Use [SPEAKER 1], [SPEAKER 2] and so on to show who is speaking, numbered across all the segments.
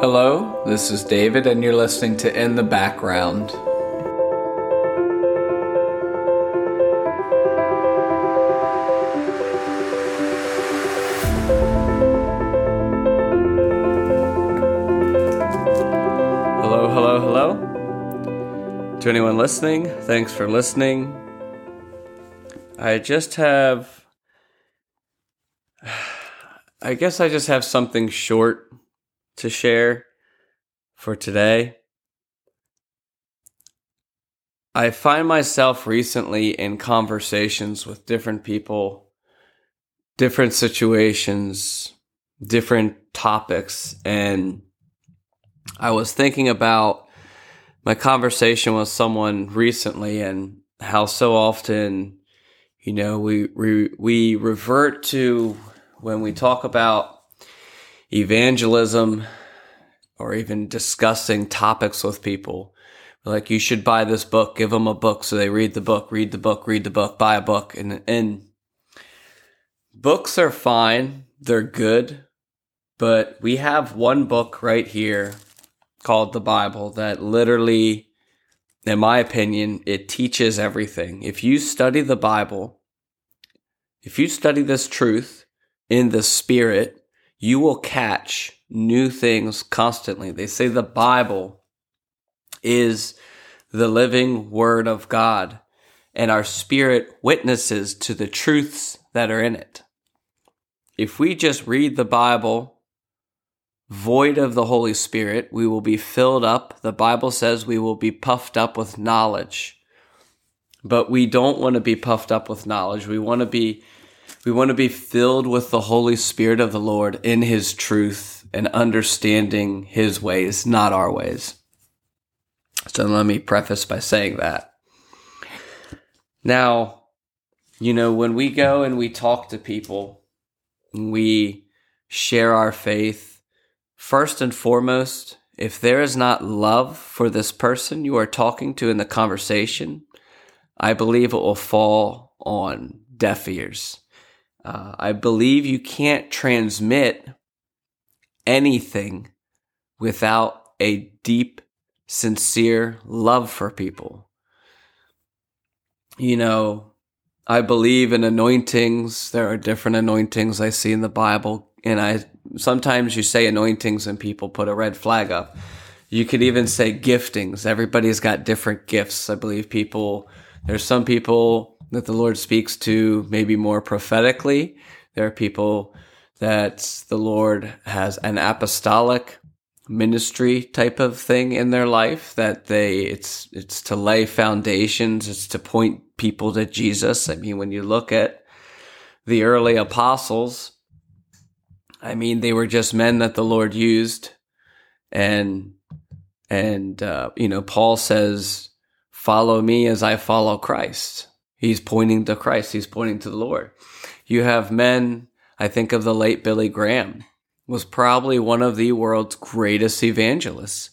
[SPEAKER 1] Hello, this is David, and you're listening to In the Background. Hello. To anyone listening, thanks for listening. I just have something short to share for today. I find myself recently in conversations with different people, different situations, different topics, and I was thinking about my conversation with someone recently and how so often, we revert to when we talk about evangelism or even discussing topics with people. Like, you should buy this book, give them a book so they read the book, buy a book. And books are fine, they're good, but we have one book right here called the Bible that literally, in my opinion, it teaches everything. If you study the Bible, if you study this truth in the Spirit, you will catch new things constantly. They say the Bible is the living Word of God, and our spirit witnesses to the truths that are in it. If we just read the Bible void of the Holy Spirit, we will be filled up. The Bible says we will be puffed up with knowledge. But we don't want to be puffed up with knowledge. We want to be filled with the Holy Spirit of the Lord in His truth and understanding His ways, not our ways. So let me preface by saying that. Now, when we go and we talk to people, we share our faith, first and foremost, if there is not love for this person you are talking to in the conversation, I believe it will fall on deaf ears. I believe you can't transmit anything without a deep, sincere love for people. I believe in anointings. There are different anointings I see in the Bible, and sometimes you say anointings and people put a red flag up. You could even say giftings. Everybody's got different gifts. I believe there's some people that the Lord speaks to maybe more prophetically. There are people that the Lord has an apostolic ministry type of thing in their life, that it's to lay foundations, it's to point people to Jesus. I mean, when you look at the early apostles, they were just men that the Lord used, and Paul says, "Follow me as I follow Christ." He's pointing to Christ. He's pointing to the Lord. You have men. I think of the late Billy Graham, was probably one of the world's greatest evangelists.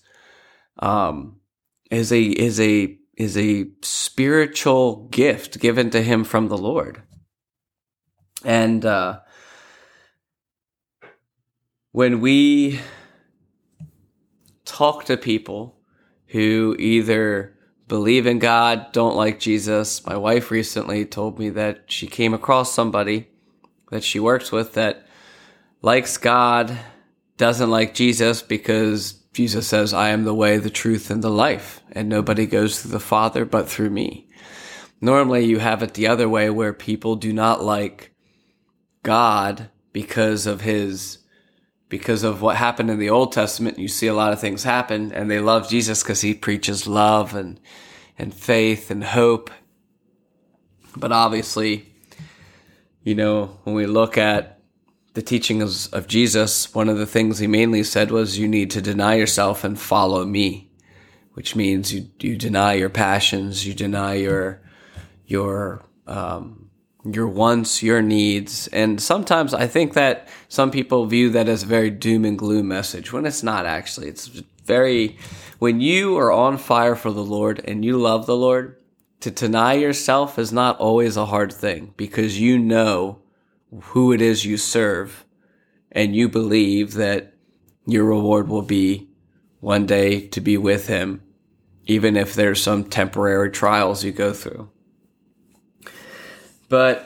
[SPEAKER 1] Is a spiritual gift given to him from the Lord. And when we talk to people who either believe in God, don't like Jesus, my wife recently told me that she came across somebody that she works with that likes God, doesn't like Jesus because Jesus says, "I am the way, the truth, and the life, and nobody goes through the Father but through me." Normally you have it the other way, where people do not like God because of what happened in the Old Testament. You see a lot of things happen, and they love Jesus because He preaches love and faith and hope. But obviously, when we look at the teachings of Jesus, one of the things He mainly said was, you need to deny yourself and follow me, which means you deny your passions, you deny your wants, your needs. And sometimes I think that some people view that as a very doom and gloom message, when it's not actually. When you are on fire for the Lord and you love the Lord, to deny yourself is not always a hard thing, because you know who it is you serve, and you believe that your reward will be one day to be with him, even if there's some temporary trials you go through. But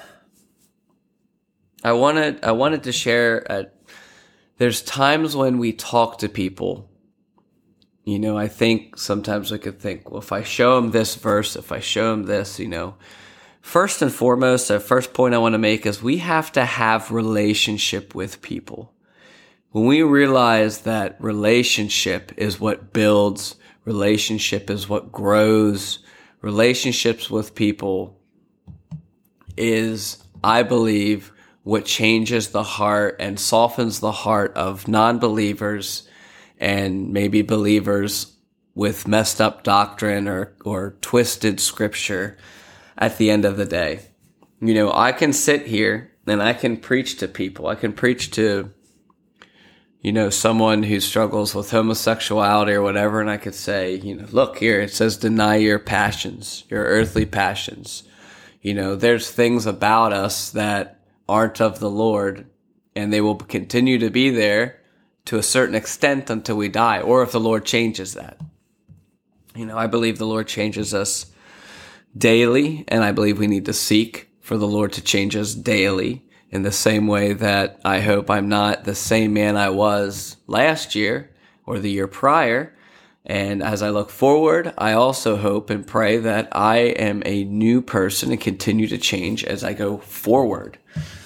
[SPEAKER 1] I wanted to share, there's times when we talk to people, I think sometimes we could think, well, if I show them this verse, if I show them this, first and foremost, the first point I want to make is we have to have relationship with people. When we realize that relationship is what builds, relationship is what grows, relationships with people is, I believe, what changes the heart and softens the heart of non-believers and maybe believers with messed up doctrine or twisted scripture at the end of the day. I can sit here and I can preach to people. I can preach to, someone who struggles with homosexuality or whatever, and I could say, look here, it says deny your passions, your earthly passions. There's things about us that aren't of the Lord, and they will continue to be there to a certain extent until we die, or if the Lord changes that. I believe the Lord changes us daily, and I believe we need to seek for the Lord to change us daily, in the same way that I hope I'm not the same man I was last year or the year prior. And as I look forward, I also hope and pray that I am a new person and continue to change as I go forward.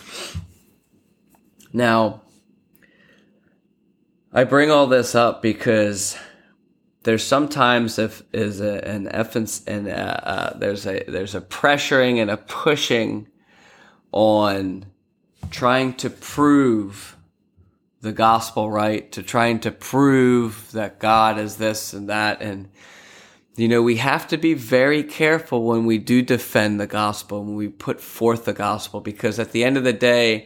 [SPEAKER 1] Now, I bring all this up because there's sometimes there's a pressuring and a pushing on trying to prove the gospel right, to trying to prove that God is this and that. And, we have to be very careful when we do defend the gospel, when we put forth the gospel, because at the end of the day,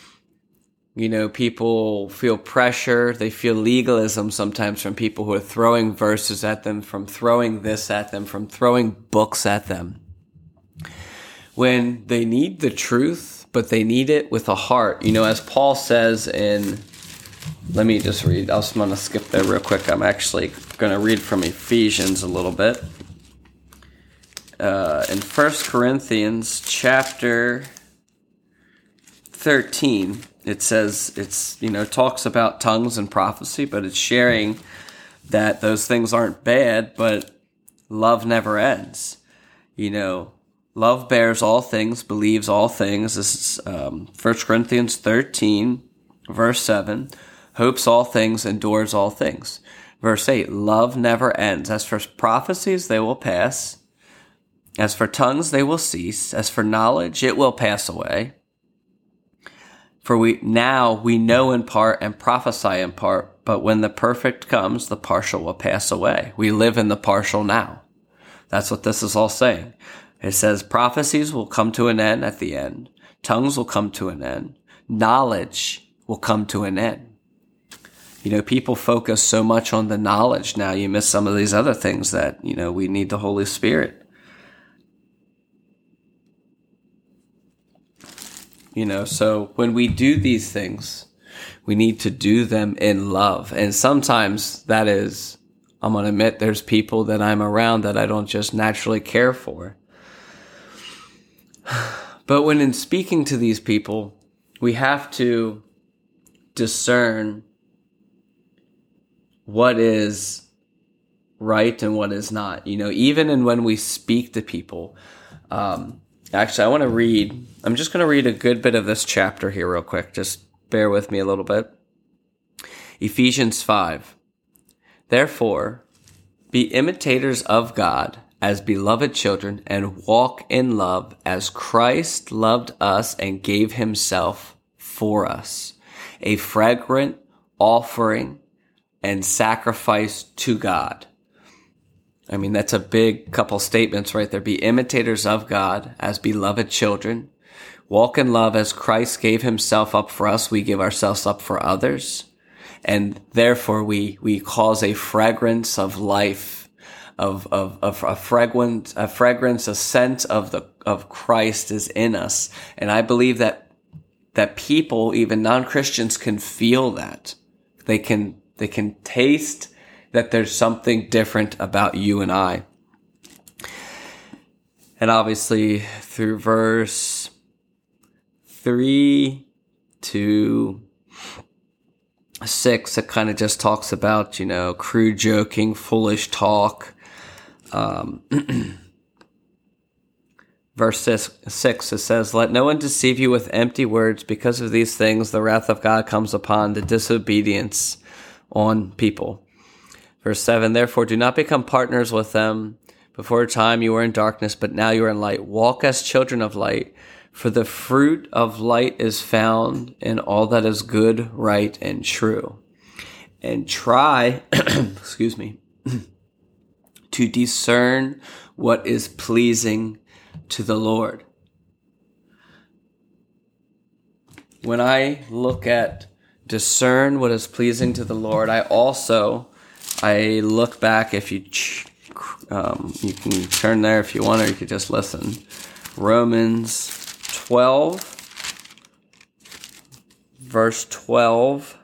[SPEAKER 1] people feel pressure. They feel legalism sometimes from people who are throwing verses at them, from throwing this at them, from throwing books at them, when they need the truth, but they need it with a heart. As Paul says in, let me just read. I'm going to skip there real quick. I'm actually going to read from Ephesians a little bit. In 1 Corinthians chapter 13, it says, talks about tongues and prophecy, but it's sharing that those things aren't bad, but love never ends. Love bears all things, believes all things. This is 1 Corinthians 13, verse 7. Hopes all things, endures all things. Verse 8, love never ends. As for prophecies, they will pass. As for tongues, they will cease. As for knowledge, it will pass away. For we know in part and prophesy in part, but when the perfect comes, the partial will pass away. We live in the partial now. That's what this is all saying. It says prophecies will come to an end at the end. Tongues will come to an end. Knowledge will come to an end. People focus so much on the knowledge now, you miss some of these other things that, we need the Holy Spirit. So when we do these things, we need to do them in love. And sometimes that is, I'm going to admit, there's people that I'm around that I don't just naturally care for. But when in speaking to these people, we have to discern what is right and what is not. Even in when we speak to people. Actually, I'm just going to read a good bit of this chapter here real quick. Just bear with me a little bit. Ephesians 5. Therefore, be imitators of God as beloved children, and walk in love as Christ loved us and gave himself for us, a fragrant offering and sacrifice to God. That's a big couple statements right there. Be imitators of God as beloved children. Walk in love as Christ gave himself up for us. We give ourselves up for others. And therefore we cause a fragrance of life, of a fragrance, a scent of Christ is in us. And I believe that people, even non-Christians, can feel that. They can taste that there's something different about you and I. And obviously through verse 3 to 6, it kind of just talks about, crude joking, foolish talk. Verse 6, it says, "Let no one deceive you with empty words. Because of these things, the wrath of God comes upon the disobedience on people." Verse 7, "Therefore do not become partners with them. Before a time you were in darkness, but now you are in light. Walk as children of light, for the fruit of light is found in all that is good, right, and true. And try, excuse me, to discern what is pleasing to the Lord." When I look at discern what is pleasing to the Lord, I look back, if you you can turn there if you want, or you could just listen. Romans 12, verse 12.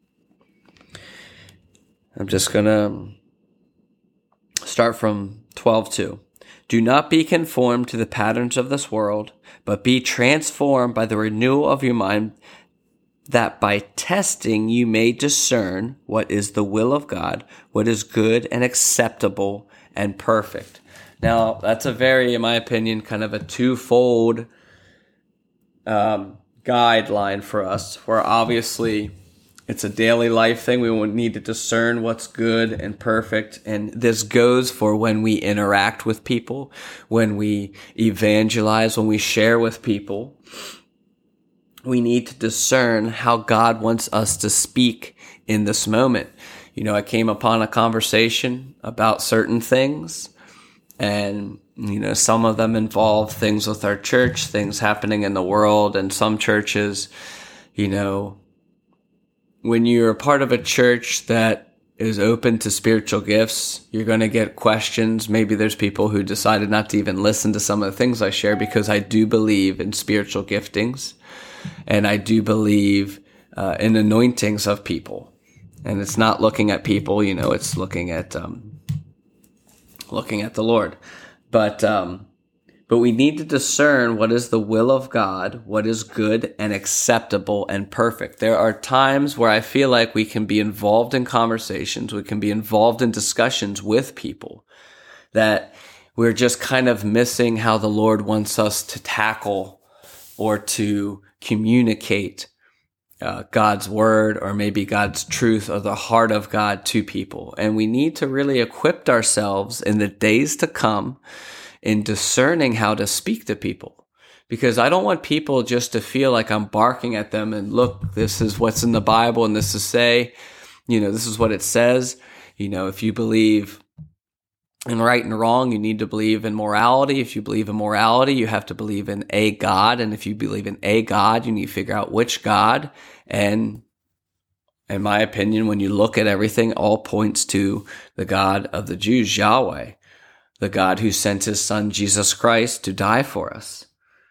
[SPEAKER 1] I'm just going to start from 12:2. "Do not be conformed to the patterns of this world, but be transformed by the renewal of your mind, that by testing you may discern what is the will of God, what is good and acceptable and perfect." Now, that's a very, in my opinion, kind of a twofold guideline for us, where obviously it's a daily life thing. We will need to discern what's good and perfect. And this goes for when we interact with people, when we evangelize, when we share with people. We need to discern how God wants us to speak in this moment. I came upon a conversation about certain things, and some of them involve things with our church, things happening in the world, and some churches, when you're a part of a church that is open to spiritual gifts, you're going to get questions. Maybe there's people who decided not to even listen to some of the things I share, because I do believe in spiritual giftings, and I do believe in anointings of people. And it's not looking at people, it's looking at the Lord. But we need to discern what is the will of God, what is good and acceptable and perfect. There are times where I feel like we can be involved in conversations, we can be involved in discussions with people, that we're just kind of missing how the Lord wants us to tackle or to communicate God's word, or maybe God's truth, or the heart of God to people. And we need to really equip ourselves in the days to come in discerning how to speak to people. Because I don't want people just to feel like I'm barking at them and, look, this is what's in the Bible and this is this is what it says. If you believe in right and wrong, you need to believe in morality. If you believe in morality, you have to believe in a God. And if you believe in a God, you need to figure out which God. And in my opinion, when you look at everything, all points to the God of the Jews, Yahweh, the God who sent his son, Jesus Christ, to die for us.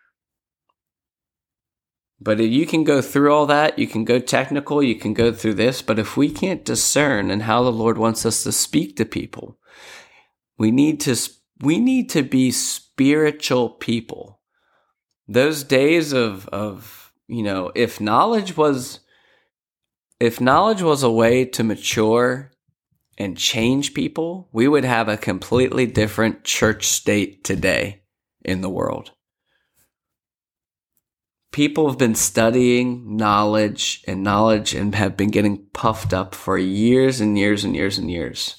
[SPEAKER 1] But if you can go through all that, you can go technical, you can go through this, but if we can't discern and how the Lord wants us to speak to people, we need to be spiritual people. Those days of if knowledge was a way to mature and change people, we would have a completely different church state today in the world. People have been studying knowledge and have been getting puffed up for years and years and years and years.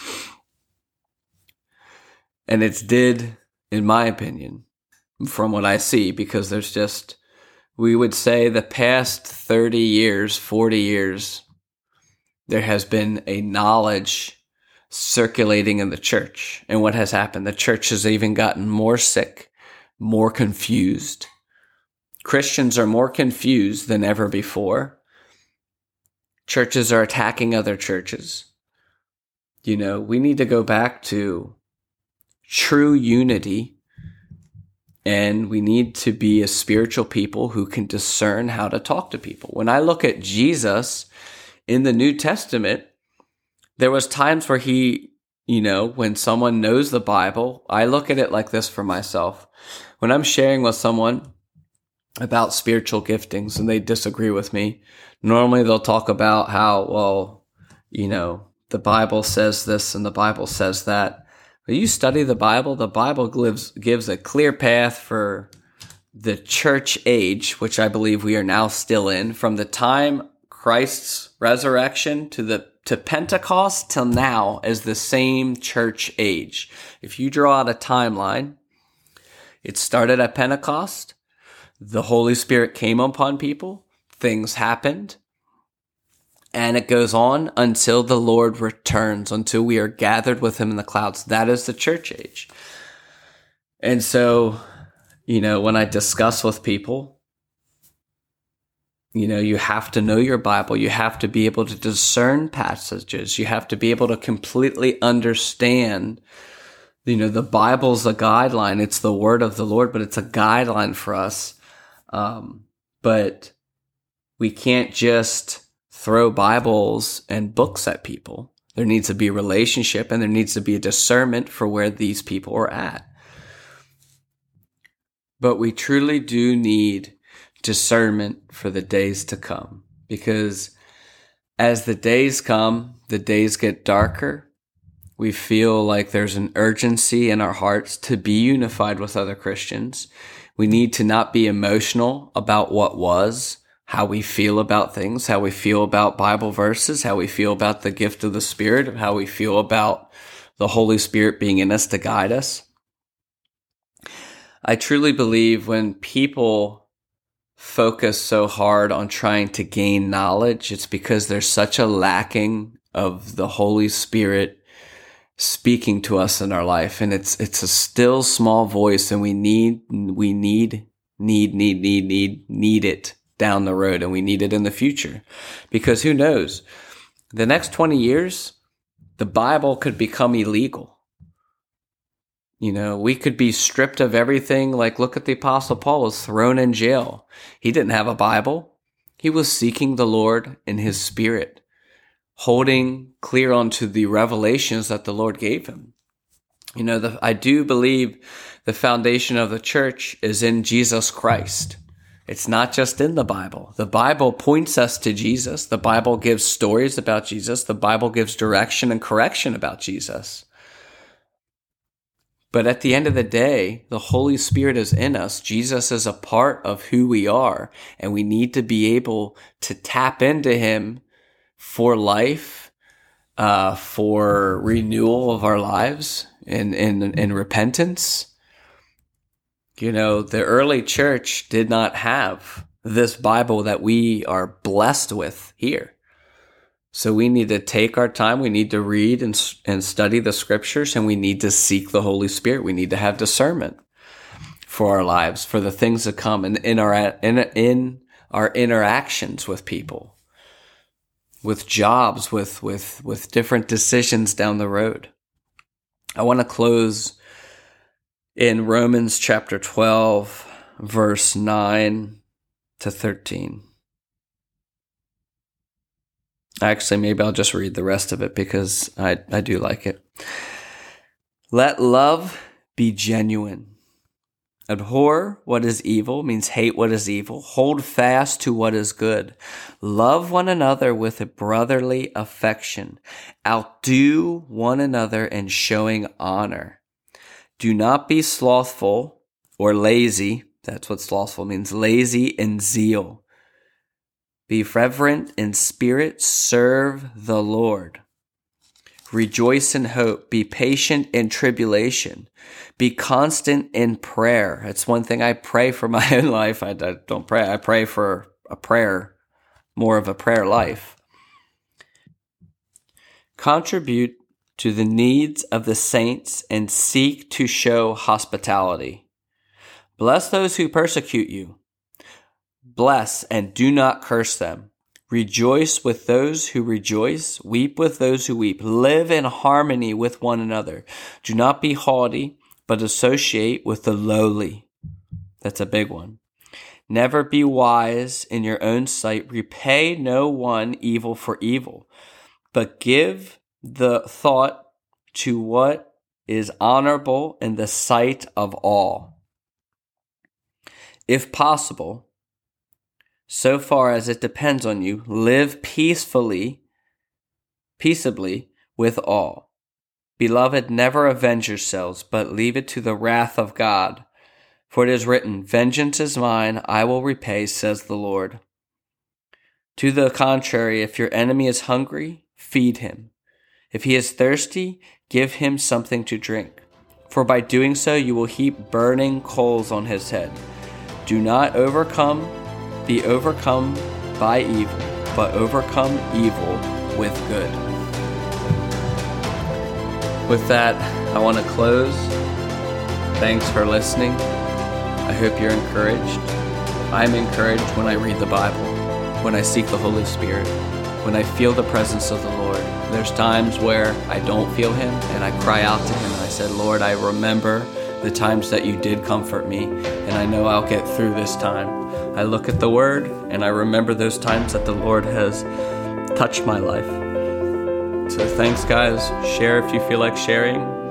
[SPEAKER 1] And it's did, in my opinion, from what I see, because we would say the past 30 years, 40 years, there has been a knowledge circulating in the church. And what has happened? The church has even gotten more sick, more confused. Christians are more confused than ever before. Churches are attacking other churches. We need to go back to true unity, and we need to be a spiritual people who can discern how to talk to people. When I look at Jesus in the New Testament, there was times where when someone knows the Bible, I look at it like this for myself. When I'm sharing with someone about spiritual giftings and they disagree with me, normally they'll talk about how, the Bible says this and the Bible says that. When you study the Bible gives a clear path for the church age, which I believe we are now still in, from the time Christ's resurrection to Pentecost till now as the same church age. If you draw out a timeline, it started at Pentecost. The Holy Spirit came upon people. Things happened. And it goes on until the Lord returns, until we are gathered with him in the clouds. That is the church age. And so, when I discuss with people, you have to know your Bible. You have to be able to discern passages. You have to be able to completely understand. The Bible's a guideline. It's the word of the Lord, but it's a guideline for us. But we can't just throw Bibles and books at people. There needs to be a relationship and there needs to be a discernment for where these people are at. But we truly do need discernment for the days to come, because as the days come, the days get darker. We feel like there's an urgency in our hearts to be unified with other Christians. We need to not be emotional about what was, how we feel about things, how we feel about Bible verses, how we feel about the gift of the Spirit, how we feel about the Holy Spirit being in us to guide us. I truly believe when people focus so hard on trying to gain knowledge, it's because there's such a lacking of the Holy Spirit speaking to us in our life. And it's a still small voice, and we need it down the road, and we need it in the future, because who knows, the next 20 years, the Bible could become illegal. We could be stripped of everything. Like, look at the Apostle Paul was thrown in jail. He didn't have a Bible. He was seeking the Lord in his spirit, holding clear onto the revelations that the Lord gave him. I do believe the foundation of the church is in Jesus Christ. It's not just in the Bible. The Bible points us to Jesus. The Bible gives stories about Jesus. The Bible gives direction and correction about Jesus. But at the end of the day, the Holy Spirit is in us. Jesus is a part of who we are, and we need to be able to tap into him for life, for renewal of our lives in repentance. The early church did not have this Bible that we are blessed with here. So we need to take our time. We need to read and study the scriptures, and we need to seek the Holy Spirit. We need to have discernment for our lives, for the things to come, and in our interactions with people, with jobs, with different decisions down the road. I want to close in Romans chapter 12, verse 9 to 13. Actually, maybe I'll just read the rest of it because I do like it. Let love be genuine. Abhor what is evil means hate what is evil. Hold fast to what is good. Love one another with a brotherly affection. Outdo one another in showing honor. Do not be slothful or lazy. That's what slothful means. Lazy in zeal. Be reverent in spirit. Serve the Lord. Rejoice in hope. Be patient in tribulation. Be constant in prayer. It's one thing I pray for my own life. I don't pray. I pray for a prayer, more of a prayer life. Contribute to the needs of the saints and seek to show hospitality. Bless those who persecute you. Bless and do not curse them. Rejoice with those who rejoice. Weep with those who weep. Live in harmony with one another. Do not be haughty, but associate with the lowly. That's a big one. Never be wise in your own sight. Repay no one evil for evil, but give the thought to what is honorable in the sight of all. If possible, so far as it depends on you, live peaceably with all. Beloved, never avenge yourselves, but leave it to the wrath of God. For it is written, vengeance is mine, I will repay, says the Lord. To the contrary, if your enemy is hungry, feed him. If he is thirsty, give him something to drink. For by doing so, you will heap burning coals on his head. Do not be overcome by evil, but overcome evil with good. With that, I want to close. Thanks for listening. I hope you're encouraged. I'm encouraged when I read the Bible, when I seek the Holy Spirit, when I feel the presence of the Lord. There's times where I don't feel Him and I cry out to Him and I said, Lord, I remember the times that you did comfort me and I know I'll get through this time. I look at the Word and I remember those times that the Lord has touched my life. So thanks, guys. Share if you feel like sharing.